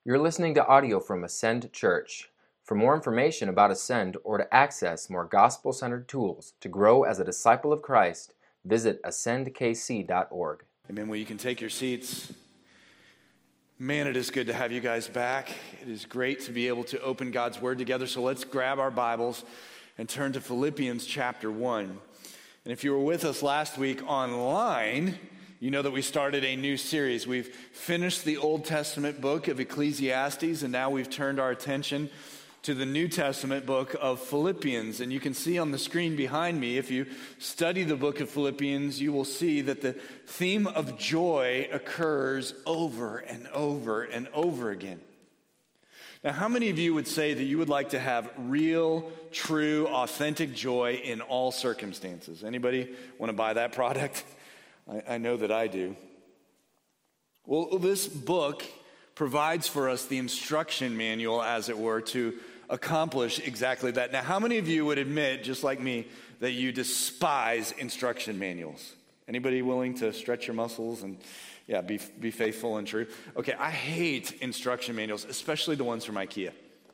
You're listening to audio from Ascend Church. For more information about Ascend or to access more gospel-centered tools to grow as a disciple of Christ, visit ascendkc.org. Amen. Well, you can take your seats. Man, it is good to have you guys back. It is great to be able to open God's Word together. So let's grab our Bibles and turn to Philippians chapter 1. And if you were with us last week online, you know that we started a new series. We've finished the Old Testament book of Ecclesiastes, and now we've turned our attention to the New Testament book of Philippians. And you can see on the screen behind me, if you study the book of Philippians, you will see that the theme of joy occurs over and over and over again. Now, how many of you would say that you would like to have real, true, authentic joy in all circumstances? Anybody want to buy that product? I know that I do. Well, this book provides for us the instruction manual, as it were, to accomplish exactly that. Now, how many of you would admit, just like me, that you despise instruction manuals? Anybody willing to stretch your muscles and, be faithful and true? Okay, I hate instruction manuals, especially the ones from IKEA.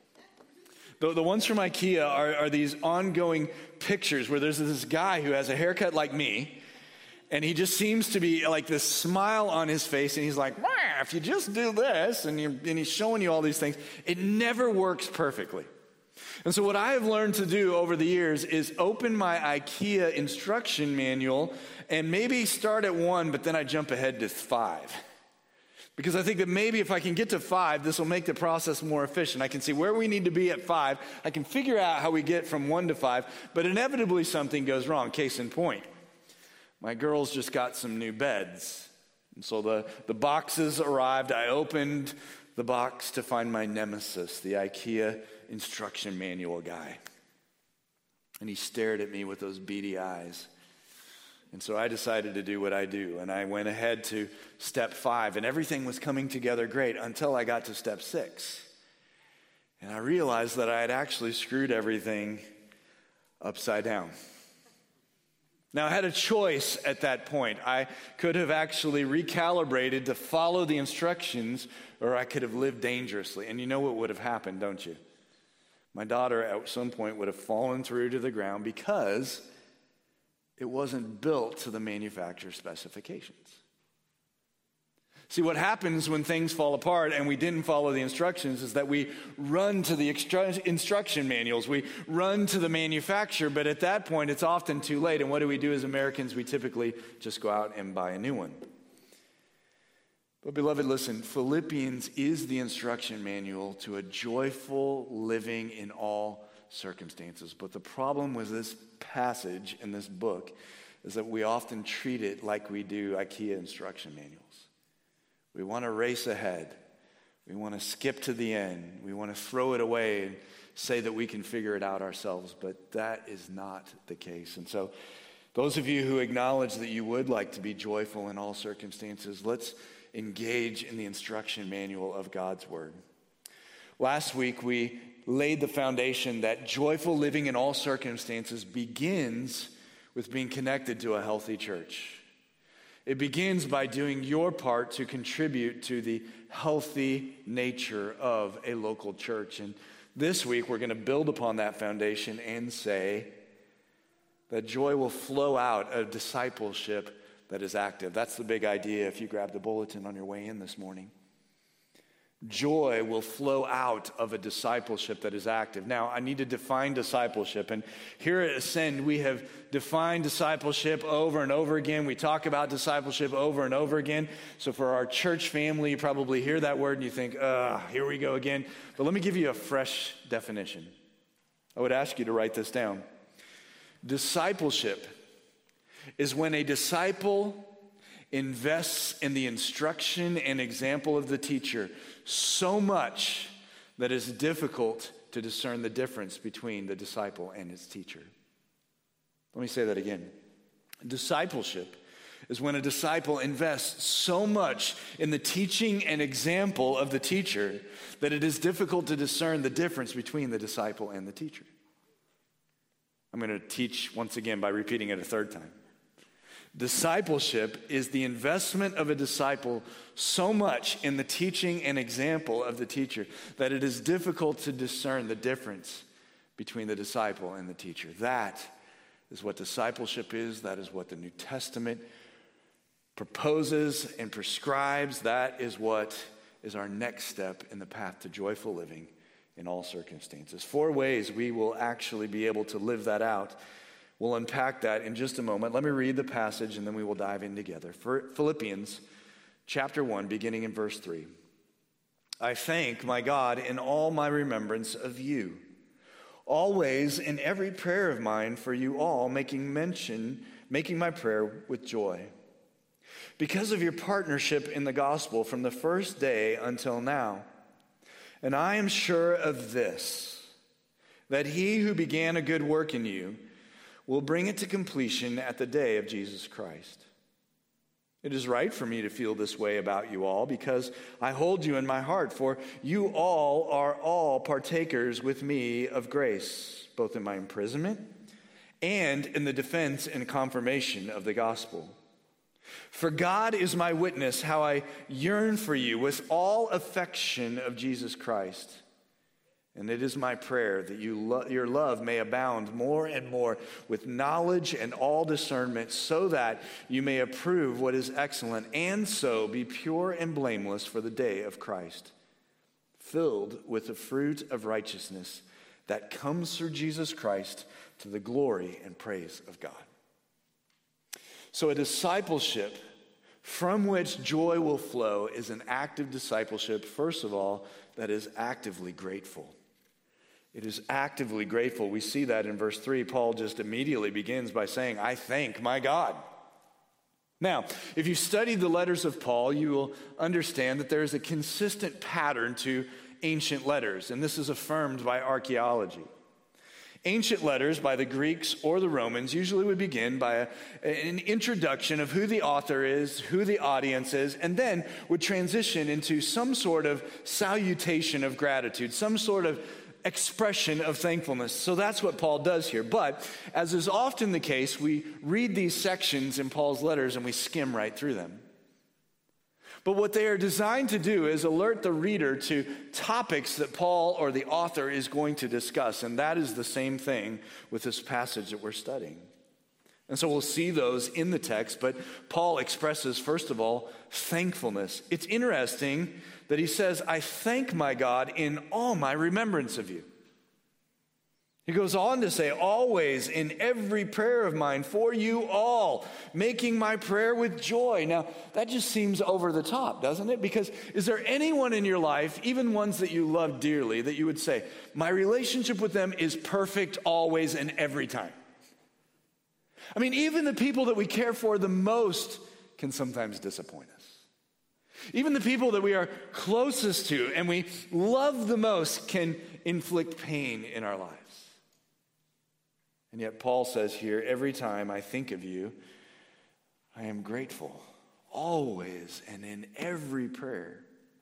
The ones from IKEA are these ongoing pictures where there's this guy who has a haircut like me, and he just seems to be like this smile on his face, and he's like, if you just do this, and he's showing you all these things. It never works perfectly. And so what I have learned to do over the years is open my IKEA instruction manual and maybe start at 1, but then I jump ahead to 5. Because I think that maybe if I can get to 5, this will make the process more efficient. I can see where we need to be at 5. I can figure out how we get from 1 to 5, but inevitably something goes wrong. Case in point. My girls just got some new beds. And so the boxes arrived. I opened the box to find my nemesis, the IKEA instruction manual guy. And he stared at me with those beady eyes. And so I decided to do what I do. And I went ahead to step 5. And everything was coming together great until I got to step 6. And I realized that I had actually screwed everything upside down. Now, I had a choice at that point. I could have actually recalibrated to follow the instructions, or I could have lived dangerously. And you know what would have happened, don't you? My daughter at some point would have fallen through to the ground because it wasn't built to the manufacturer's specifications. See, what happens when things fall apart and we didn't follow the instructions is that we run to the instruction manuals. We run to the manufacturer, but at that point, it's often too late. And what do we do as Americans? We typically just go out and buy a new one. But beloved, listen, Philippians is the instruction manual to a joyful living in all circumstances. But the problem with this passage in this book is that we often treat it like we do IKEA instruction manuals. We want to race ahead. We want to skip to the end. We want to throw it away and say that we can figure it out ourselves, but that is not the case. And so those of you who acknowledge that you would like to be joyful in all circumstances, let's engage in the instruction manual of God's Word. Last week, we laid the foundation that joyful living in all circumstances begins with being connected to a healthy church. It begins by doing your part to contribute to the healthy nature of a local church. And this week, we're going to build upon that foundation and say that joy will flow out of discipleship that is active. That's the big idea if you grab the bulletin on your way in this morning. Joy will flow out of a discipleship that is active. Now, I need to define discipleship. And here at Ascend, we have defined discipleship over and over again. We talk about discipleship over and over again. So for our church family, you probably hear that word and you think, here we go again. But let me give you a fresh definition. I would ask you to write this down. Discipleship is when a disciple invests in the instruction and example of the teacher so much that it's difficult to discern the difference between the disciple and his teacher. Let me say that again. Discipleship is when a disciple invests so much in the teaching and example of the teacher that it is difficult to discern the difference between the disciple and the teacher. I'm going to teach once again by repeating it a third time. Discipleship is the investment of a disciple so much in the teaching and example of the teacher that it is difficult to discern the difference between the disciple and the teacher. That is what discipleship is. That is what the New Testament proposes and prescribes. That is what is our next step in the path to joyful living in all circumstances. 4 ways we will actually be able to live that out. We'll unpack that in just a moment. Let me read the passage and then we will dive in together. Philippians chapter 1, beginning in verse 3. I thank my God in all my remembrance of you, always in every prayer of mine for you all, making my prayer with joy, because of your partnership in the gospel from the first day until now. And I am sure of this, that he who began a good work in you will bring it to completion at the day of Jesus Christ. It is right for me to feel this way about you all, because I hold you in my heart, for you all are all partakers with me of grace, both in my imprisonment and in the defense and confirmation of the gospel. For God is my witness how I yearn for you with all affection of Jesus Christ. And it is my prayer that your love may abound more and more with knowledge and all discernment, so that you may approve what is excellent, and so be pure and blameless for the day of Christ, filled with the fruit of righteousness that comes through Jesus Christ to the glory and praise of God. So a discipleship from which joy will flow is an active discipleship, first of all, that is actively grateful. It is actively grateful. We see that in verse 3. Paul just immediately begins by saying, I thank my God. Now, if you study the letters of Paul, you will understand that there is a consistent pattern to ancient letters, and this is affirmed by archaeology. Ancient letters by the Greeks or the Romans usually would begin by an introduction of who the author is, who the audience is, and then would transition into some sort of salutation of gratitude, some sort of expression of thankfulness. So that's what Paul does here. But as is often the case, we read these sections in Paul's letters and we skim right through them. But what they are designed to do is alert the reader to topics that Paul or the author is going to discuss. And that is the same thing with this passage that we're studying. And so we'll see those in the text, but Paul expresses, first of all, thankfulness. It's interesting that he says, I thank my God in all my remembrance of you. He goes on to say, always in every prayer of mine for you all, making my prayer with joy. Now, that just seems over the top, doesn't it? Because is there anyone in your life, even ones that you love dearly, that you would say, my relationship with them is perfect always and every time? I mean, even the people that we care for the most can sometimes disappoint us. Even the people that we are closest to and we love the most can inflict pain in our lives. And yet Paul says here, every time I think of you, I am grateful, always and in every prayer.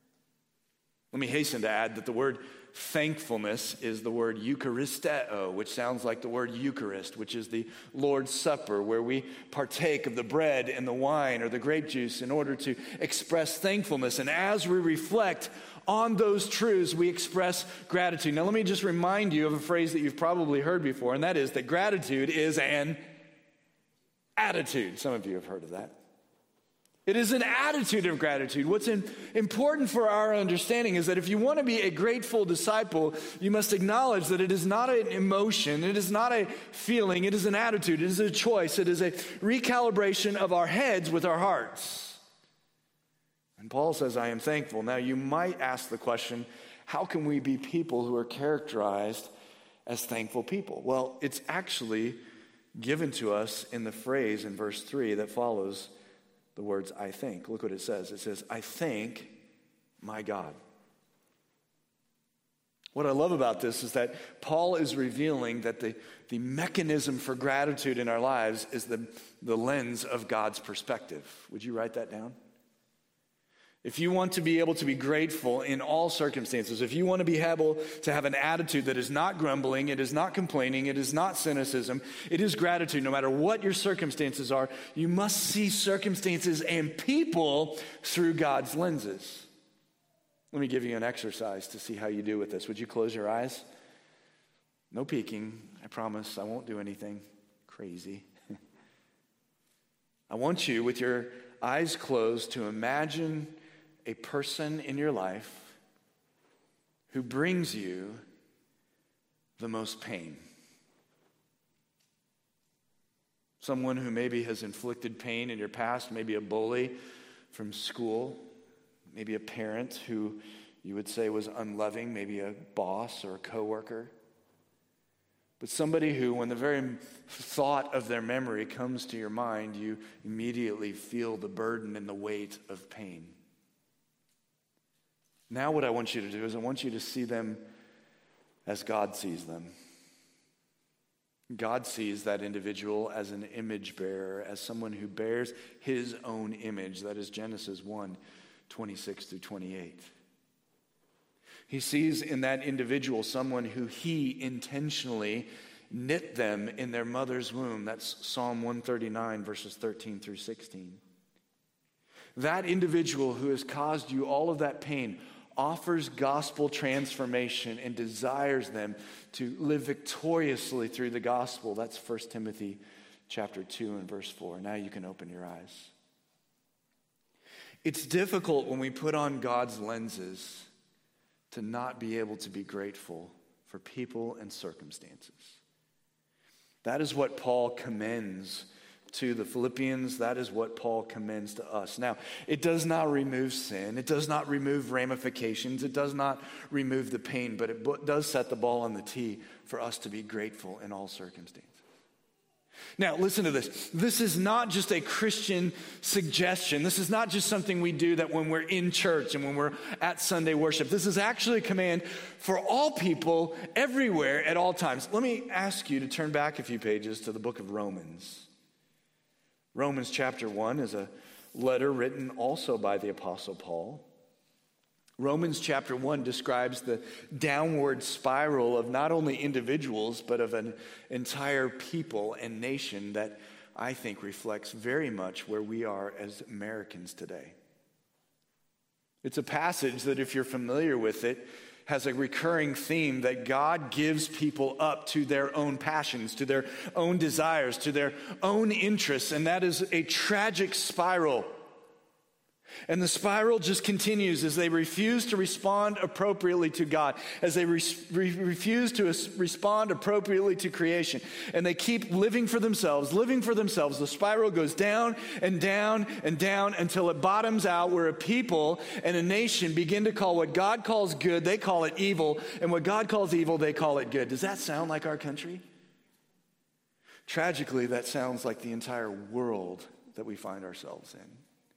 Let me hasten to add that the word thankfulness is the word Eucharisteo, which sounds like the word Eucharist, which is the Lord's Supper, where we partake of the bread and the wine or the grape juice in order to express thankfulness. And as we reflect on those truths, we express gratitude. Now, let me just remind you of a phrase that you've probably heard before, and that is that gratitude is an attitude. Some of you have heard of that. It is an attitude of gratitude. What's important for our understanding is that if you want to be a grateful disciple, you must acknowledge that it is not an emotion, it is not a feeling, it is an attitude, it is a choice, it is a recalibration of our heads with our hearts. And Paul says, I am thankful. Now you might ask the question, how can we be people who are characterized as thankful people? Well, it's actually given to us in the phrase in verse 3 that follows the words, I think. Look what it says. It says, I thank my God. What I love about this is that Paul is revealing that the mechanism for gratitude in our lives is the lens of God's perspective. Would you write that down? If you want to be able to be grateful in all circumstances, if you want to be able to have an attitude that is not grumbling, it is not complaining, it is not cynicism, it is gratitude, no matter what your circumstances are, you must see circumstances and people through God's lenses. Let me give you an exercise to see how you do with this. Would you close your eyes? No peeking. I promise I won't do anything crazy. I want you, with your eyes closed, to imagine a person in your life who brings you the most pain. Someone who maybe has inflicted pain in your past, maybe a bully from school, maybe a parent who you would say was unloving, maybe a boss or a coworker. But somebody who, when the very thought of their memory comes to your mind, you immediately feel the burden and the weight of pain. Now what I want you to do is I want you to see them as God sees them. God sees that individual as an image bearer, as someone who bears his own image. That is Genesis 1:26-28. He sees in that individual someone who he intentionally knit them in their mother's womb. That's Psalm 139, verses 13-16. That individual who has caused you all of that pain offers gospel transformation and desires them to live victoriously through the gospel. That's 1 Timothy chapter 2 and verse 4. Now you can open your eyes. It's difficult when we put on God's lenses to not be able to be grateful for people and circumstances. That is what Paul commends to the Philippians. That is what Paul commends to us. Now, it does not remove sin. It does not remove ramifications. It does not remove the pain, but it does set the ball on the tee for us to be grateful in all circumstances. Now, listen to this. This is not just a Christian suggestion. This is not just something we do that when we're in church and when we're at Sunday worship. This is actually a command for all people everywhere at all times. Let me ask you to turn back a few pages to the book of Romans. Romans chapter 1 is a letter written also by the Apostle Paul. Romans chapter 1 describes the downward spiral of not only individuals, but of an entire people and nation that I think reflects very much where we are as Americans today. It's a passage that, if you're familiar with it, has a recurring theme that God gives people up to their own passions, to their own desires, to their own interests, and that is a tragic spiral. And the spiral just continues as they refuse to respond appropriately to God, as they refuse to respond appropriately to creation. And they keep living for themselves. The spiral goes down and down and down until it bottoms out where a people and a nation begin to call what God calls good, they call it evil. And what God calls evil, they call it good. Does that sound like our country? Tragically, that sounds like the entire world that we find ourselves in.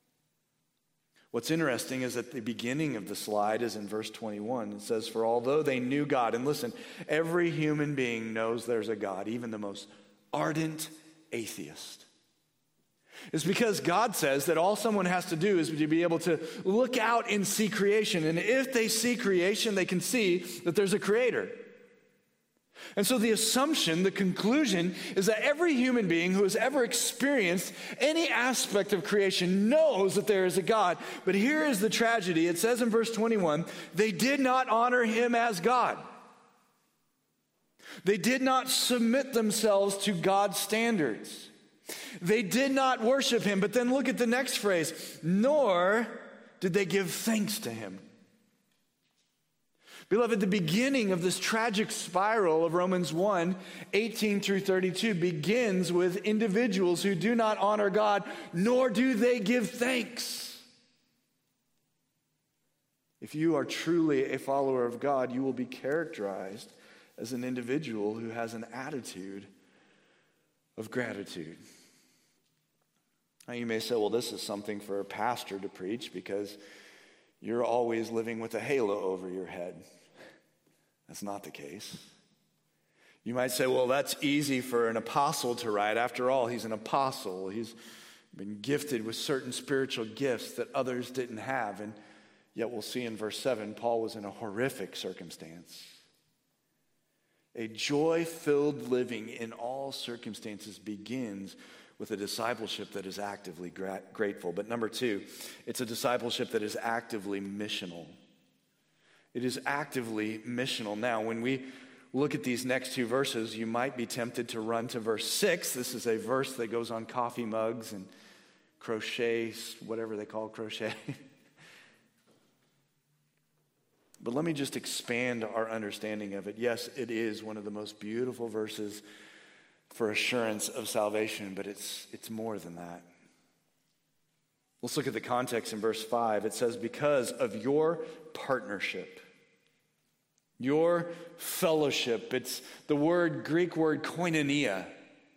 What's interesting is that the beginning of the slide is in verse 21. It says, for although they knew God, and listen, every human being knows there's a God, even the most ardent atheist. It's because God says that all someone has to do is to be able to look out and see creation. And if they see creation, they can see that there's a creator. And so the assumption, the conclusion, is that every human being who has ever experienced any aspect of creation knows that there is a God. But here is the tragedy. It says in verse 21, they did not honor him as God. They did not submit themselves to God's standards. They did not worship him. But then look at the next phrase, nor did they give thanks to him. Beloved, the beginning of this tragic spiral of Romans 1:18-32 begins with individuals who do not honor God, nor do they give thanks. If you are truly a follower of God, you will be characterized as an individual who has an attitude of gratitude. Now you may say, well, this is something for a pastor to preach because you're always living with a halo over your head. That's not the case. You might say, well, that's easy for an apostle to write. After all, he's an apostle. He's been gifted with certain spiritual gifts that others didn't have. And yet we'll see in verse 7, Paul was in a horrific circumstance. A joy-filled living in all circumstances begins with a discipleship that is actively grateful. But number 2, it's a discipleship that is actively missional. It is actively missional. Now, when we look at these next 2 verses, you might be tempted to run to verse 6. This is a verse that goes on coffee mugs and crochet, whatever they call crochet. But let me just expand our understanding of it. Yes, it is one of the most beautiful verses for assurance of salvation, but it's more than that. Let's look at the context in verse 5. It says, because of your partnership, your fellowship. It's the Greek word koinonia.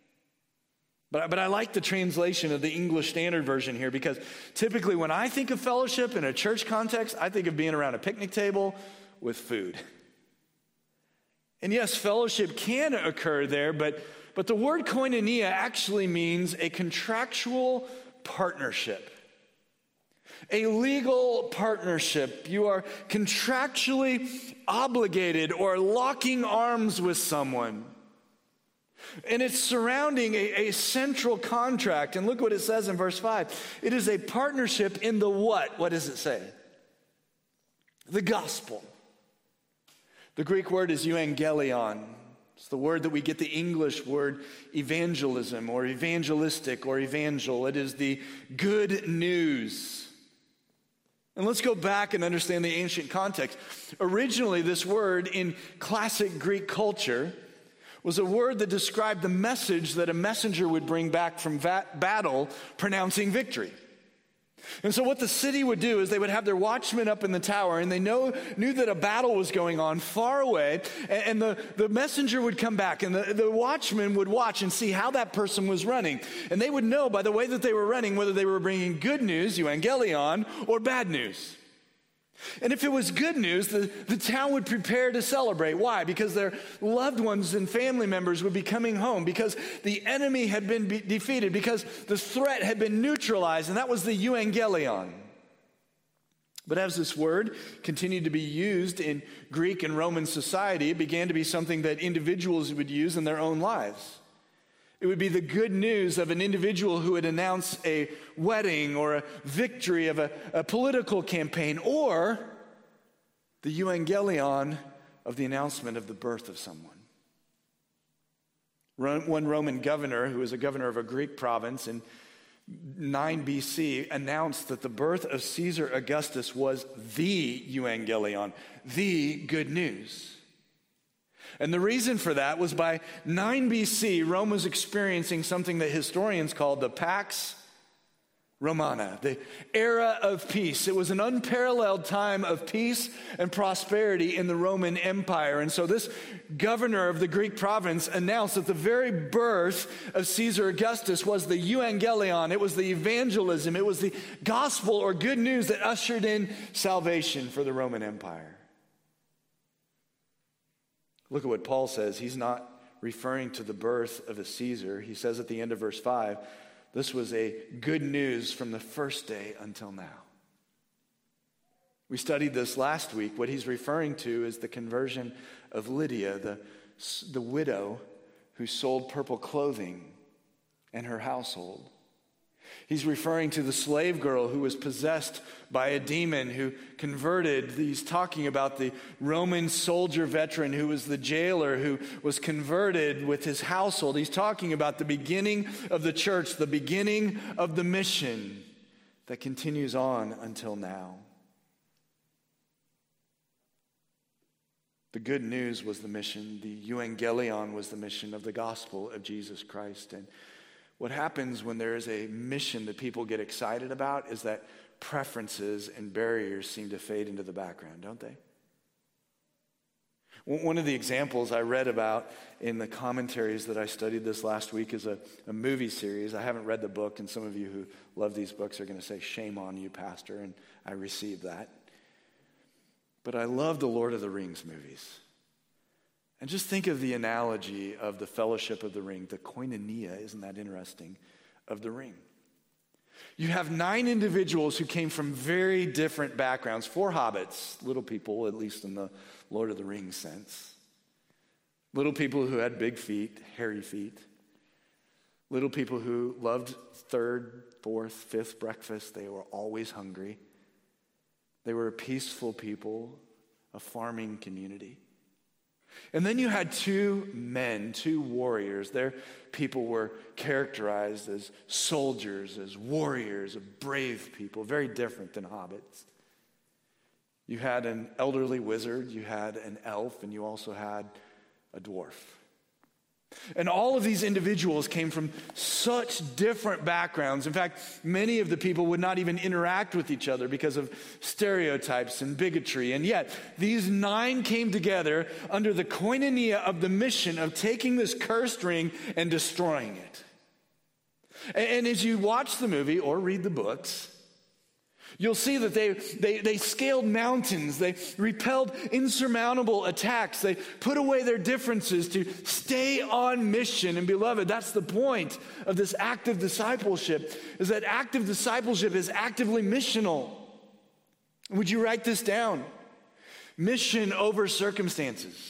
But I like the translation of the English Standard Version here, because typically when I think of fellowship in a church context, I think of being around a picnic table with food. And yes, fellowship can occur there, but the word koinonia actually means a contractual partnership. A legal partnership. You are contractually obligated or locking arms with someone. And it's surrounding a central contract. And look what it says in verse 5. It is a partnership in the what? What does it say? The gospel. The Greek word is euangelion. It's the word that we get the English word evangelism or evangelistic or evangel. It is the good news. And let's go back and understand the ancient context. Originally, this word in classic Greek culture was a word that described the message that a messenger would bring back from battle, pronouncing victory. And so what the city would do is they would have their watchmen up in the tower, and they knew that a battle was going on far away, and the messenger would come back, and the watchman would watch and see how that person was running. And they would know by the way that they were running whether they were bringing good news, euangelion, or bad news. And if it was good news, the town would prepare to celebrate. Why? Because their loved ones and family members would be coming home, because the enemy had been defeated, because the threat had been neutralized, and that was the euangelion. But as this word continued to be used in Greek and Roman society, it began to be something that individuals would use in their own lives. It would be the good news of an individual who would announce a wedding or a victory of a political campaign, or the euangelion of the announcement of the birth of someone. One Roman governor, who was a governor of a Greek province in 9 BC, announced that the birth of Caesar Augustus was the euangelion, the good news. And the reason for that was by 9 BC, Rome was experiencing something that historians call the Pax Romana, the era of peace. It was an unparalleled time of peace and prosperity in the Roman Empire. And so this governor of the Greek province announced that the very birth of Caesar Augustus was the euangelion. It was the evangelism. It was the gospel or good news that ushered in salvation for the Roman Empire. Look at what Paul says. He's not referring to the birth of a Caesar. He says at the end of verse 5, this was a good news from the first day until now. We studied this last week. What he's referring to is the conversion of Lydia, the widow who sold purple clothing, and her household. He's referring to the slave girl who was possessed by a demon who converted. He's talking about the Roman soldier veteran who was the jailer who was converted with his household. He's talking about the beginning of the church, the beginning of the mission that continues on until now. The good news was the mission. The euangelion was the mission of the gospel of Jesus Christ. And what happens when there is a mission that people get excited about is that preferences and barriers seem to fade into the background, don't they? One of the examples I read about in the commentaries that I studied this last week is a movie series. I haven't read the book, and some of you who love these books are going to say, shame on you, Pastor, and I received that. But I love the Lord of the Rings movies. And just think of the analogy of the fellowship of the ring, the koinonia, isn't that interesting, of the ring. You have 9 individuals who came from very different backgrounds. 4 hobbits, little people, at least in the Lord of the Rings sense. Little people who had big feet, hairy feet. Little people who loved 3rd, 4th, 5th breakfast. They were always hungry. They were a peaceful people, a farming community. And then you had 2 men, 2 warriors. Their people were characterized as soldiers, as warriors, of brave people, very different than hobbits. You had an elderly wizard, you had an elf, and you also had a dwarf. And all of these individuals came from such different backgrounds. In fact, many of the people would not even interact with each other because of stereotypes and bigotry. And yet, these 9 came together under the koinonia of the mission of taking this cursed ring and destroying it. And as you watch the movie or read the books, you'll see that they scaled mountains. They repelled insurmountable attacks. They put away their differences to stay on mission. And beloved, that's the point of this active discipleship, is that active discipleship is actively missional. Would you write this down? Mission over circumstances.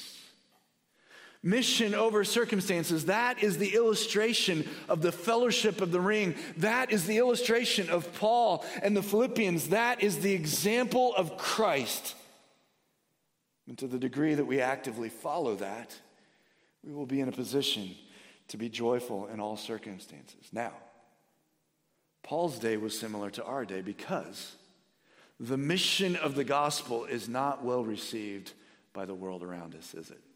Mission over circumstances. That is the illustration of the fellowship of the ring. That is the illustration of Paul and the Philippians. That is the example of Christ. And to the degree that we actively follow that, we will be in a position to be joyful in all circumstances. Now, Paul's day was similar to our day because the mission of the gospel is not well received by the world around us, is it?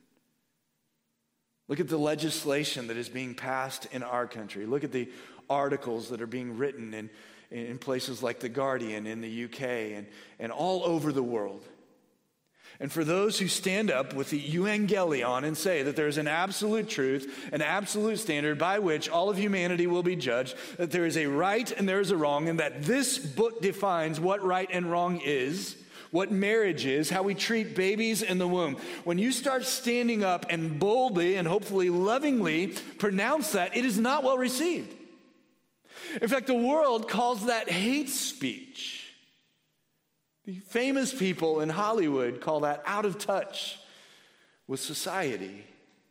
Look at the legislation that is being passed in our country. Look at the articles that are being written in places like The Guardian in the UK and all over the world. And for those who stand up with the euangelion and say that there's an absolute truth, an absolute standard by which all of humanity will be judged, that there is a right and there is a wrong, and that this book defines what right and wrong is, what marriage is, how we treat babies in the womb. When you start standing up and boldly and hopefully lovingly pronounce that, it is not well received. In fact, the world calls that hate speech. The famous people in Hollywood call that out of touch with society.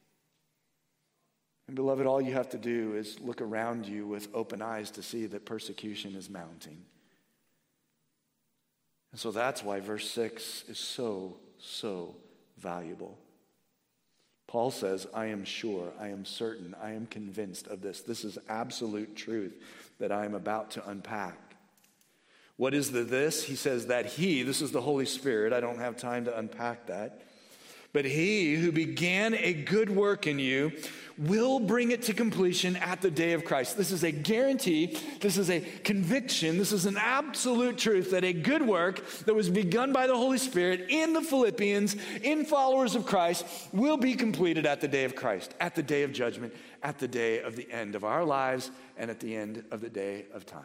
And beloved, all you have to do is look around you with open eyes to see that persecution is mounting. And so that's why verse 6 is so valuable. Paul says, I am sure, I am certain, I am convinced of this. This is absolute truth that I am about to unpack. What is the this? He says that he, this is the Holy Spirit, I don't have time to unpack that, but he who began a good work in you will bring it to completion at the day of Christ. This is a guarantee, this is a conviction, this is an absolute truth that a good work that was begun by the Holy Spirit in the Philippians, in followers of Christ, will be completed at the day of Christ, at the day of judgment, at the day of the end of our lives, and at the end of the day of time.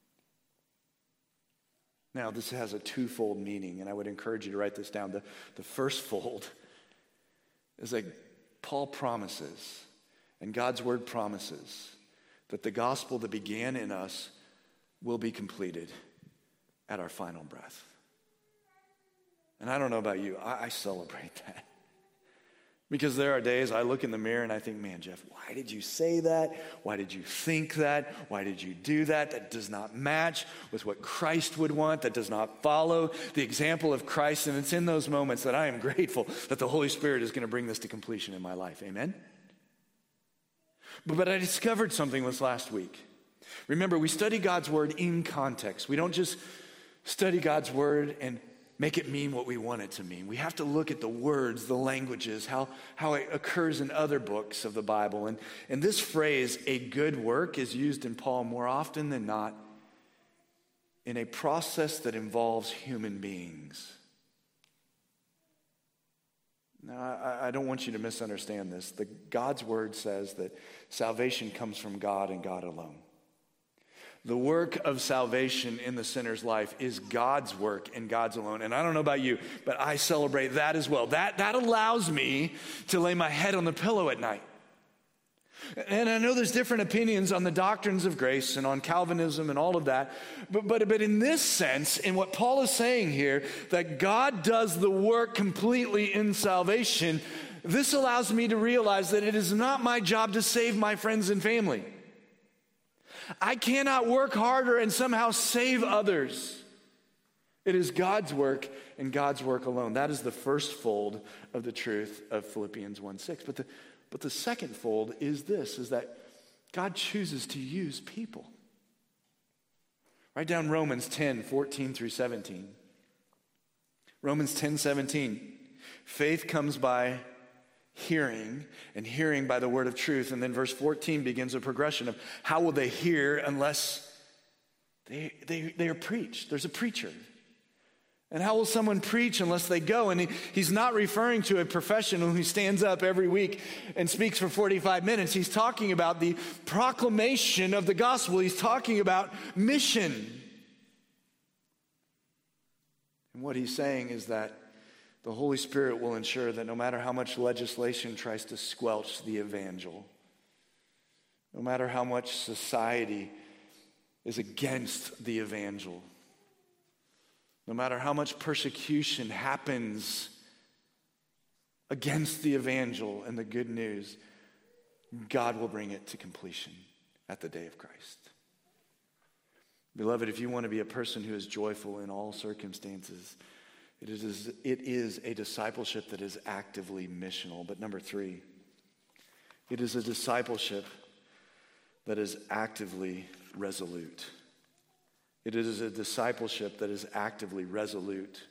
Now, this has a twofold meaning, and I would encourage you to write this down. The first fold is that Paul promises, and God's word promises, that the gospel that began in us will be completed at our final breath. And I don't know about you, I celebrate that. Because there are days I look in the mirror and I think, man, Jeff, why did you say that? Why did you think that? Why did you do that? That does not match with what Christ would want. That does not follow the example of Christ. And it's in those moments that I am grateful that the Holy Spirit is going to bring this to completion in my life. Amen? But I discovered something this last week. Remember, we study God's word in context. We don't just study God's word and make it mean what we want it to mean. We have to look at the words, the languages, how it occurs in other books of the Bible. And this phrase, a good work, is used in Paul more often than not in a process that involves human beings. Now, I don't want you to misunderstand this. God's word says that salvation comes from God and God alone. The work of salvation in the sinner's life is God's work and God's alone. And I don't know about you, but I celebrate that as well. That allows me to lay my head on the pillow at night. And I know there's different opinions on the doctrines of grace and on Calvinism and all of that. But in this sense, in what Paul is saying here, that God does the work completely in salvation, this allows me to realize that it is not my job to save my friends and family. I cannot work harder and somehow save others. It is God's work and God's work alone. That is the first fold of the truth of Philippians 1:6. But the second fold is this, is that God chooses to use people. Write down Romans 10:14 through 17. Romans 10:17. Faith comes by hearing, and hearing by the word of truth. And then verse 14 begins a progression of how will they hear unless they are preached. There's a preacher. And how will someone preach unless they go? And he's not referring to a professional who stands up every week and speaks for 45 minutes. He's talking about the proclamation of the gospel. He's talking about mission. And what he's saying is that the Holy Spirit will ensure that no matter how much legislation tries to squelch the evangel, no matter how much society is against the evangel, no matter how much persecution happens against the evangel and the good news, God will bring it to completion at the day of Christ. Beloved, if you want to be a person who is joyful in all circumstances, it is a discipleship that is actively missional. But number 3, it is a discipleship that is actively resolute. It is a discipleship that is actively resolute.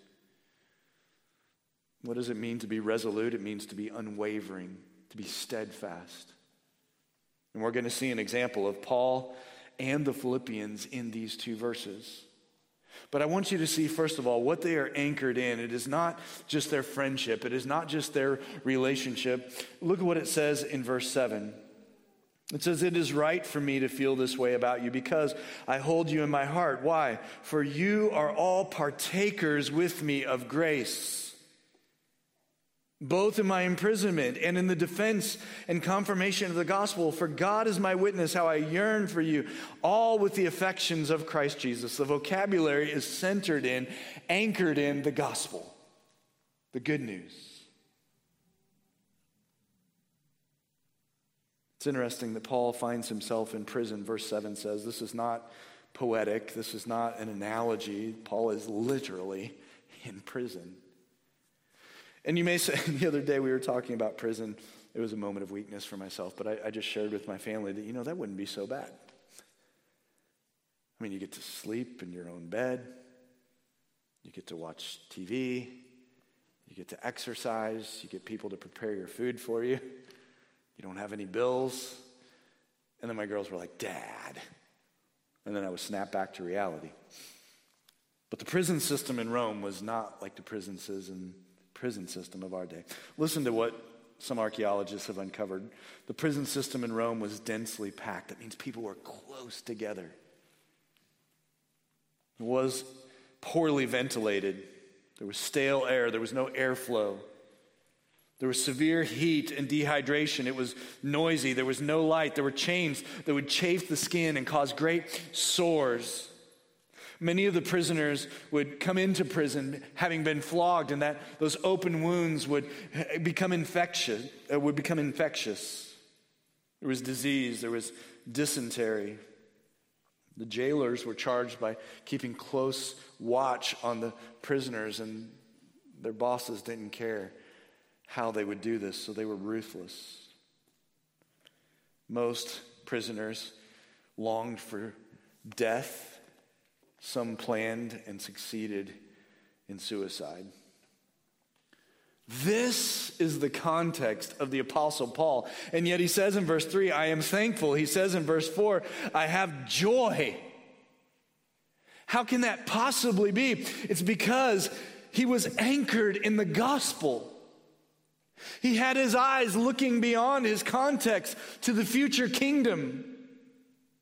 What does it mean to be resolute? It means to be unwavering, to be steadfast. And we're going to see an example of Paul and the Philippians in these 2 verses. But I want you to see, first of all, what they are anchored in. It is not just their friendship. It is not just their relationship. Look at what it says in verse 7. It says, "It is right for me to feel this way about you because I hold you in my heart." Why? "For you are all partakers with me of grace, both in my imprisonment and in the defense and confirmation of the gospel. For God is my witness how I yearn for you, all with the affections of Christ Jesus." The vocabulary is centered in, anchored in the gospel, the good news. It's interesting that Paul finds himself in prison. Verse 7 says, this is not poetic. This is not an analogy. Paul is literally in prison. And you may say, the other day we were talking about prison. It was a moment of weakness for myself, but I just shared with my family that, that wouldn't be so bad. I mean, you get to sleep in your own bed. You get to watch TV. You get to exercise. You get people to prepare your food for you. You don't have any bills. And then my girls were like, "Dad." And then I was snapped back to reality. But the prison system in Rome was not like the prison system of our day. Listen to what some archaeologists have uncovered. The prison system in Rome was densely packed. That means people were close together. It was poorly ventilated. There was stale air. There was no airflow. There was severe heat and dehydration. It was noisy. There was no light. There were chains that would chafe the skin and cause great sores. Many of the prisoners would come into prison having been flogged, and that those open wounds would become infectious. There was disease. There was dysentery. The jailers were charged by keeping close watch on the prisoners, and their bosses didn't care how they would do this, so they were ruthless. Most prisoners longed for death. Some planned and succeeded in suicide. This is the context of the Apostle Paul. And yet he says in verse 3, "I am thankful." He says in verse 4, "I have joy." How can that possibly be? It's because he was anchored in the gospel. He had his eyes looking beyond his context to the future kingdom.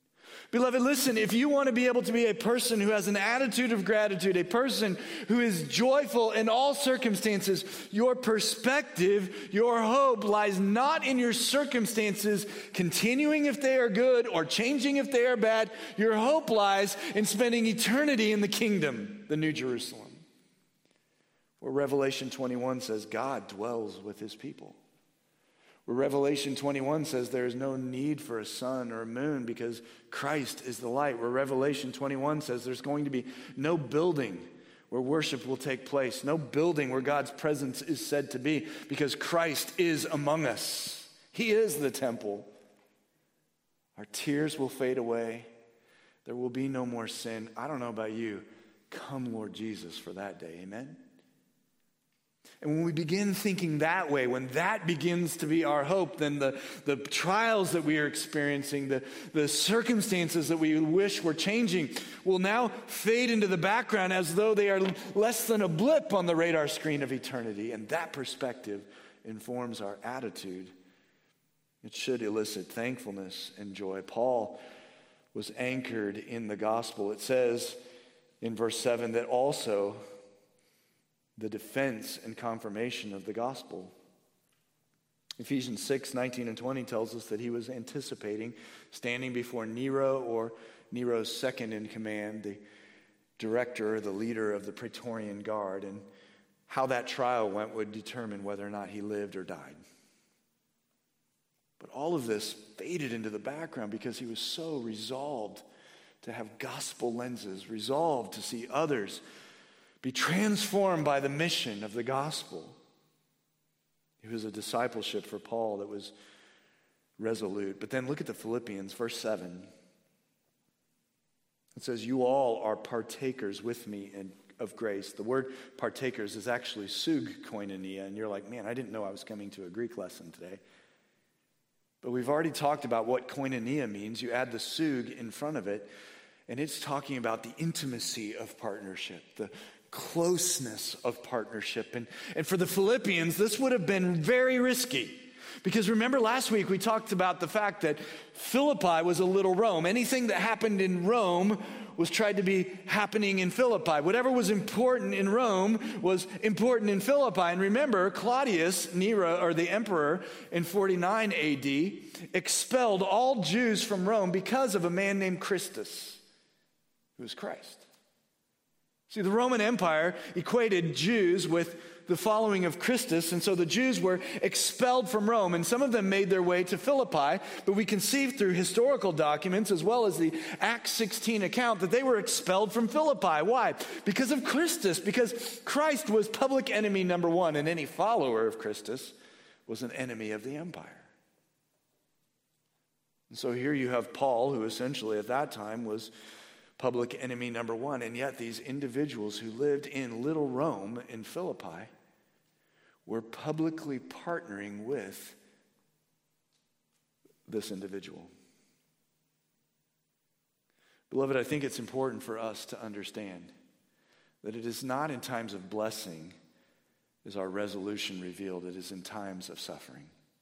Beloved, listen, if you want to be able to be a person who has an attitude of gratitude, a person who is joyful in all circumstances, your perspective, your hope lies not in your circumstances continuing if they are good or changing if they are bad. Your hope lies in spending eternity in the kingdom, the New Jerusalem, where Revelation 21 says God dwells with his people. Where Revelation 21 says there is no need for a sun or a moon because Christ is the light. Where Revelation 21 says there's going to be no building where worship will take place. No building where God's presence is said to be because Christ is among us. He is the temple. Our tears will fade away. There will be no more sin. I don't know about you. Come, Lord Jesus, for that day. Amen? And when we begin thinking that way, when that begins to be our hope, then the trials that we are experiencing, the circumstances that we wish were changing, will now fade into the background as though they are less than a blip on the radar screen of eternity. And that perspective informs our attitude. It should elicit thankfulness and joy. Paul was anchored in the gospel. It says in verse 7 that also the defense and confirmation of the gospel. Ephesians 6, 19 and 20 tells us that he was anticipating standing before Nero, or Nero's second in command, the director, the leader of the Praetorian Guard, and how that trial went would determine whether or not he lived or died. But all of this faded into the background because he was so resolved to have gospel lenses, resolved to see others be transformed by the mission of the gospel. It was a discipleship for Paul that was resolute. But then look at the Philippians, verse 7. It says, you all are partakers with me of grace. The word partakers is actually sug koinonia. And you're like, man, I didn't know I was coming to a Greek lesson today. But we've already talked about what koinonia means. You add the sug in front of it, and it's talking about the intimacy of partnership, the closeness of partnership. And for the Philippians, this would have been very risky. Because remember last week we talked about the fact that Philippi was a little Rome. Anything that happened in Rome was tried to be happening in Philippi. Whatever was important in Rome was important in Philippi. And remember, Claudius, Nero, or the emperor, in 49 AD, expelled all Jews from Rome because of a man named Christus, who was Christ. See, the Roman Empire equated Jews with the following of Christus, and so the Jews were expelled from Rome, and some of them made their way to Philippi, but we can see through historical documents as well as the Acts 16 account that they were expelled from Philippi. Why? Because of Christus, because Christ was public enemy number one, and any follower of Christus was an enemy of the empire. And so here you have Paul, who essentially at that time was public enemy number one, and yet these individuals who lived in little Rome in Philippi were publicly partnering with this individual. Beloved, I think it's important for us to understand that it is not in times of blessing is our resolution revealed, it is in times of suffering.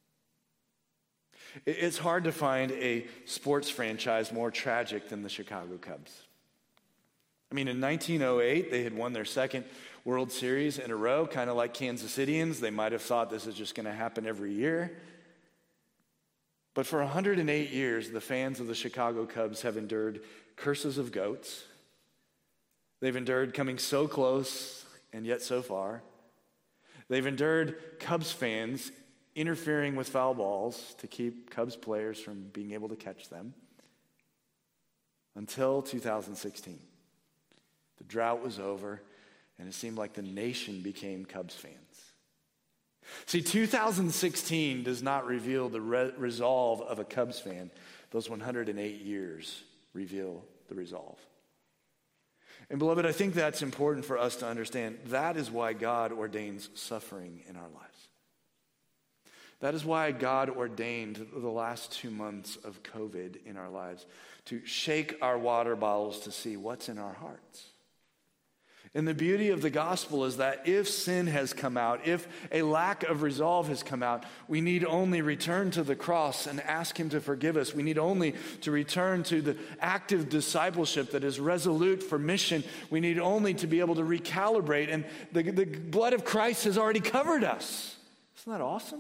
It's hard to find a sports franchise more tragic than the Chicago Cubs. I mean, in 1908, they had won their second World Series in a row, kind of like Kansas Cityans. They might have thought this is just going to happen every year. But for 108 years, the fans of the Chicago Cubs have endured curses of goats. They've endured coming so close and yet so far. They've endured Cubs fans interfering with foul balls to keep Cubs players from being able to catch them until 2016. The drought was over, and it seemed like the nation became Cubs fans. See, 2016 does not reveal the resolve of a Cubs fan. Those 108 years reveal the resolve. And beloved, I think that's important for us to understand. That is why God ordains suffering in our lives. That is why God ordained the last 2 months of COVID in our lives, to shake our water bottles to see what's in our hearts. And the beauty of the gospel is that if sin has come out, if a lack of resolve has come out, we need only return to the cross and ask him to forgive us. We need only to return to the active discipleship that is resolute for mission. We need only to be able to recalibrate, and the blood of Christ has already covered us. Isn't that awesome?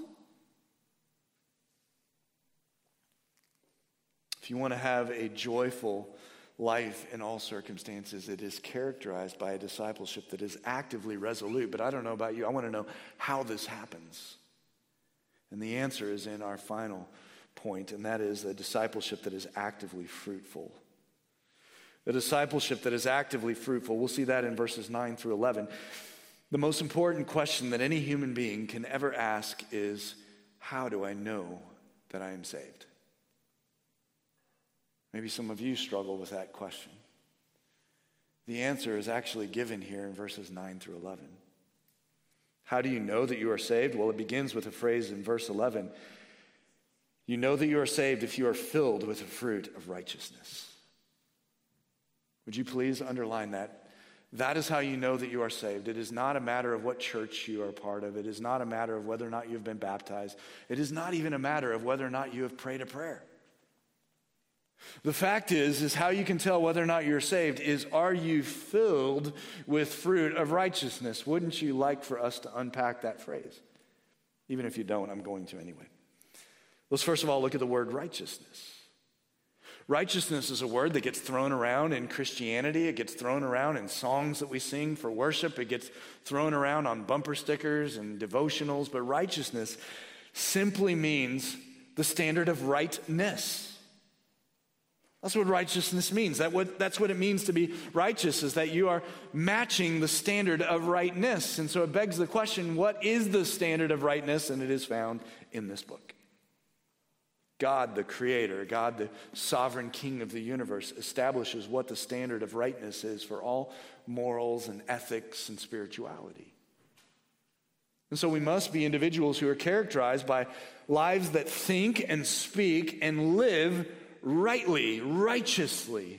If you want to have a joyful life in all circumstances, it is characterized by a discipleship that is actively resolute. But I don't know about you. I want to know how this happens. And the answer is in our final point, and that is a discipleship that is actively fruitful. A discipleship that is actively fruitful. We'll see that in verses 9 through 11. The most important question that any human being can ever ask is, how do I know that I am saved? Maybe some of you struggle with that question. The answer is actually given here in verses 9 through 11. How do you know that you are saved? Well, it begins with a phrase in verse 11. You know that you are saved if you are filled with the fruit of righteousness. Would you please underline that? That is how you know that you are saved. It is not a matter of what church you are part of. It is not a matter of whether or not you've been baptized. It is not even a matter of whether or not you have prayed a prayer. The fact is how you can tell whether or not you're saved is, are you filled with fruit of righteousness? Wouldn't you like for us to unpack that phrase? Even if you don't, I'm going to anyway. Let's first of all look at the word righteousness. Righteousness is a word that gets thrown around in Christianity. It gets thrown around in songs that we sing for worship. It gets thrown around on bumper stickers and devotionals. But righteousness simply means the standard of rightness. That's what righteousness means. That's what it means to be righteous, is that you are matching the standard of rightness. And so it begs the question, what is the standard of rightness? And it is found in this book. God, the creator, God, the sovereign king of the universe, establishes what the standard of rightness is for all morals and ethics and spirituality. And so we must be individuals who are characterized by lives that think and speak and live rightly, righteously.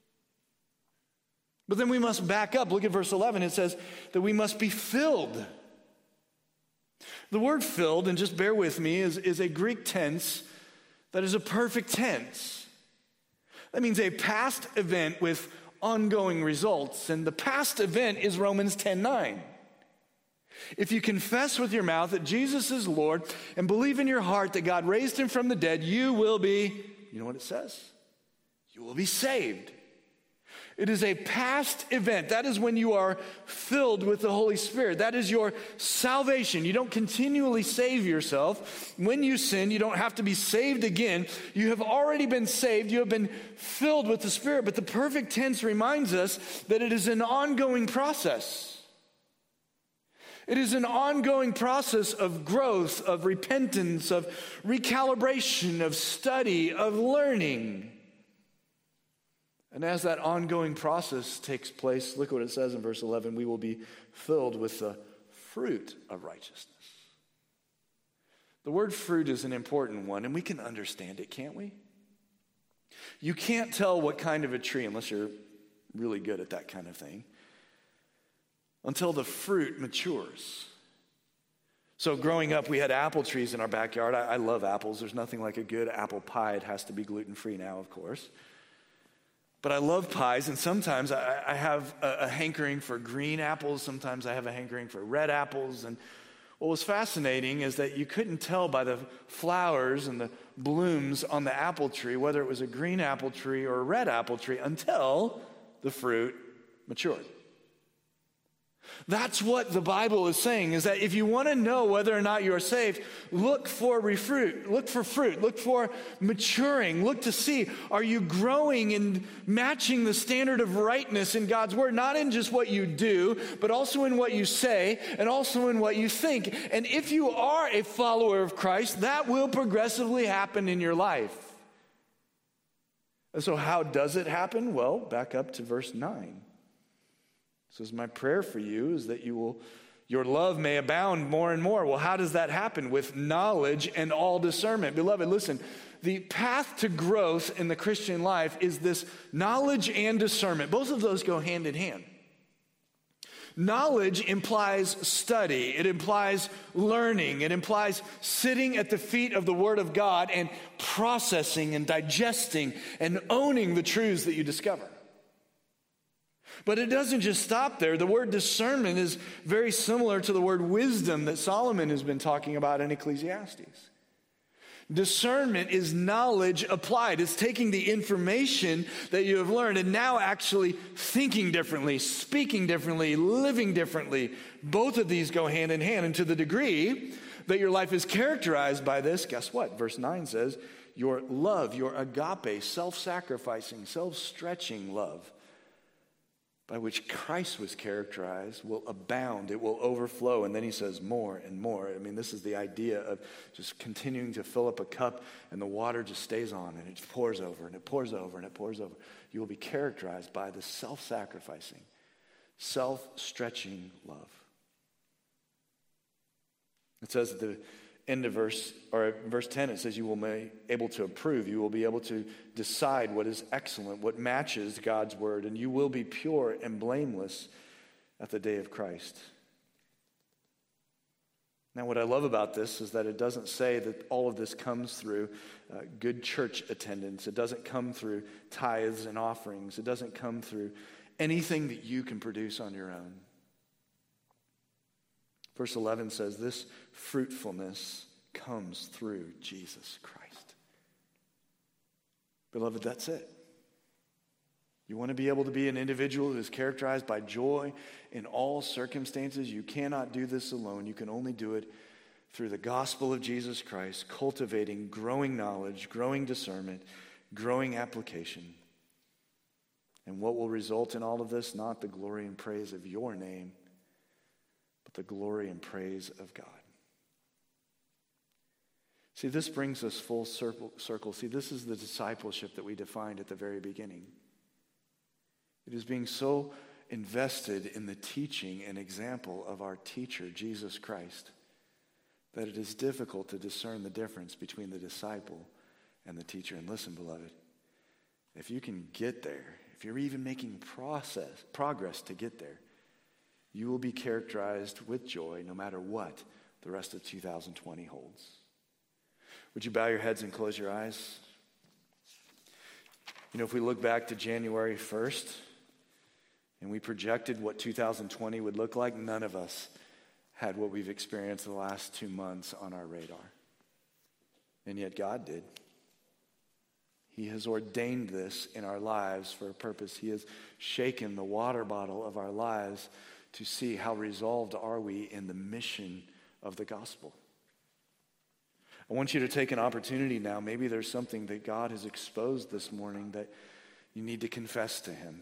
But then we must back up. Look at verse 11. It says that we must be filled. The word filled, and just bear with me, is a Greek tense that is a perfect tense. That means a past event with ongoing results. And the past event is Romans 10:9. If you confess with your mouth that Jesus is Lord and believe in your heart that God raised him from the dead, you will be, you know what it says? You will be saved. It is a past event. That is when you are filled with the Holy Spirit. That is your salvation. You don't continually save yourself. When you sin, you don't have to be saved again. You have already been saved. You have been filled with the Spirit. But the perfect tense reminds us that it is an ongoing process. It is an ongoing process of growth, of repentance, of recalibration, of study, of learning. And as that ongoing process takes place, look what it says in verse 11, we will be filled with the fruit of righteousness. The word fruit is an important one, and we can understand it, can't we? You can't tell what kind of a tree, unless you're really good at that kind of thing, until the fruit matures. So growing up, we had apple trees in our backyard. I love apples. There's nothing like a good apple pie. It has to be gluten-free now, of course. But I love pies, and sometimes I have a hankering for green apples. Sometimes I have a hankering for red apples. And what was fascinating is that you couldn't tell by the flowers and the blooms on the apple tree whether it was a green apple tree or a red apple tree until the fruit matured. That's what the Bible is saying, is that if you want to know whether or not you are saved, look for fruit, look for maturing, look to see, are you growing and matching the standard of rightness in God's word, not in just what you do, but also in what you say and also in what you think. And if you are a follower of Christ, that will progressively happen in your life. And so how does it happen? Well, back up to verse 9. It says, my prayer for you is that your love may abound more and more. Well, how does that happen? With knowledge and all discernment. Beloved, listen, the path to growth in the Christian life is this knowledge and discernment. Both of those go hand in hand. Knowledge implies study. It implies learning. It implies sitting at the feet of the Word of God and processing and digesting and owning the truths that you discover. But it doesn't just stop there. The word discernment is very similar to the word wisdom that Solomon has been talking about in Ecclesiastes. Discernment is knowledge applied. It's taking the information that you have learned and now actually thinking differently, speaking differently, living differently. Both of these go hand in hand. And to the degree that your life is characterized by this, guess what? Verse 9 says, your love, your agape, self-sacrificing, self-stretching love, by which Christ was characterized, will abound. It will overflow. And then he says more and more. I mean, this is the idea of just continuing to fill up a cup and the water just stays on and it pours over and it pours over and it pours over. You will be characterized by the self-sacrificing, self-stretching love. It says at the end of verse 10, it says you will be able to approve. You will be able to decide what is excellent, what matches God's word, and you will be pure and blameless at the day of Christ. Now, what I love about this is that it doesn't say that all of this comes through good church attendance. It doesn't come through tithes and offerings. It doesn't come through anything that you can produce on your own. Verse 11 says, this fruitfulness comes through Jesus Christ. Beloved, that's it. You want to be able to be an individual who is characterized by joy in all circumstances. You cannot do this alone. You can only do it through the gospel of Jesus Christ, cultivating growing knowledge, growing discernment, growing application. And what will result in all of this? Not the glory and praise of your name, but the glory and praise of God. See, this brings us full circle. See, this is the discipleship that we defined at the very beginning. It is being so invested in the teaching and example of our teacher, Jesus Christ, that it is difficult to discern the difference between the disciple and the teacher. And listen, beloved, if you can get there, if you're even making progress to get there, you will be characterized with joy no matter what the rest of 2020 holds. Would you bow your heads and close your eyes? You know, if we look back to January 1st and we projected what 2020 would look like, none of us had what we've experienced the last 2 months on our radar. And yet God did. He has ordained this in our lives for a purpose. He has shaken the water bottle of our lives to see how resolved are we in the mission of the gospel. I want you to take an opportunity now. Maybe there's something that God has exposed this morning that you need to confess to him.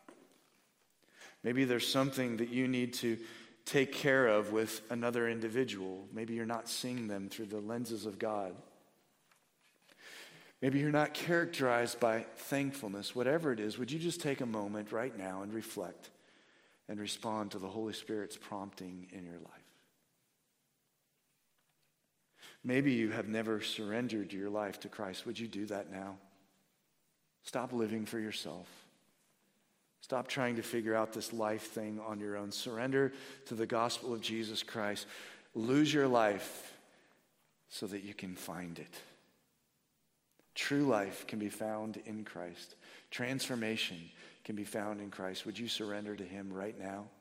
Maybe there's something that you need to take care of with another individual. Maybe you're not seeing them through the lenses of God. Maybe you're not characterized by thankfulness. Whatever it is, would you just take a moment right now and reflect and respond to the Holy Spirit's prompting in your life? Maybe you have never surrendered your life to Christ. Would you do that now? Stop living for yourself. Stop trying to figure out this life thing on your own. Surrender to the gospel of Jesus Christ. Lose your life so that you can find it. True life can be found in Christ. Transformation can be found in Christ. Would you surrender to him right now?